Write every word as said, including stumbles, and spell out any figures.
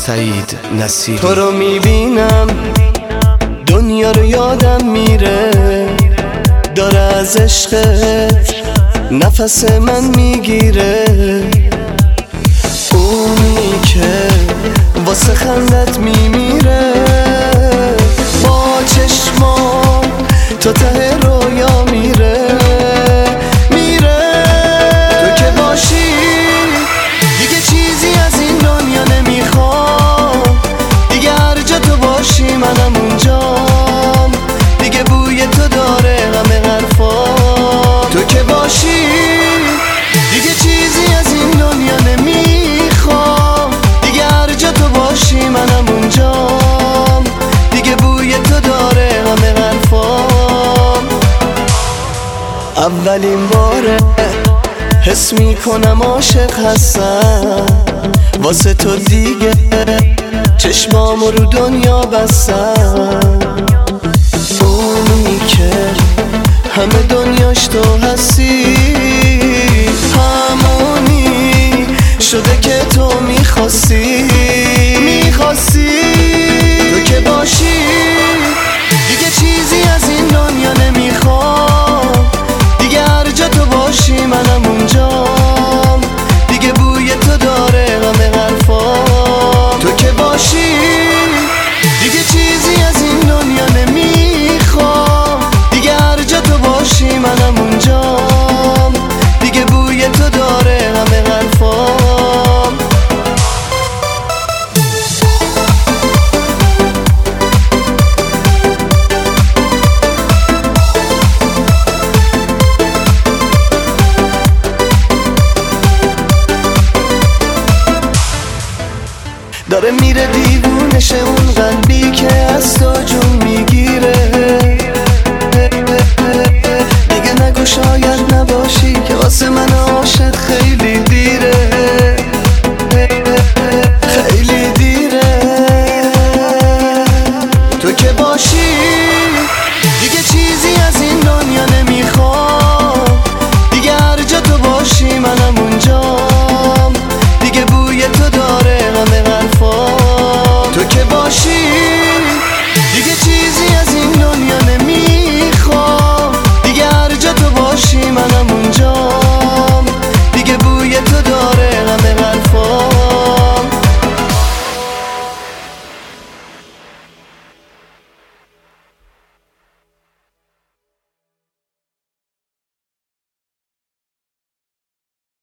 سعید نصیری. تو رو میبینم دنیا رو یادم میره، داره از عشقت نفس من میگیره. اونی که واسه خندت میمیره، با چشمام تو ته رویا میره میره. تو که باشی دیگه چیزی از این دنیا نمیخوام، دیگه هر جا تو باشی منم اونجام، دیگه بوی تو داره همه حرفا. تو که باشی دیگه چیزی از این دنیا نمیخوام، دیگه هر جا تو باشی منم اونجام، دیگه بوی تو داره همه حرفام. اولین باره حس میکنم عاشق هستم، واسه تو دیگه چشمامو رو دنیا بستم. اونی که همه دنیاش تو هستی، همونی شده که تو میخواستی میخواستی. تو که باشی دیگه چیزی از این دنیا نمیخوام، دیگه هر جا تو باشی منم اونجام، دیگه بوی تو داره همه حرفام. تو که باشی دیگه چیزی از این دنیا نمیخوام، دیگه هر جا تو باشی منم اونجام، دیگه بوی تو داره همه حرفام. داره میره دیوونشه اون قلبی که از تو جون میگیره. دیگه نگو شاید نباشی که واسه من عاشق خیلی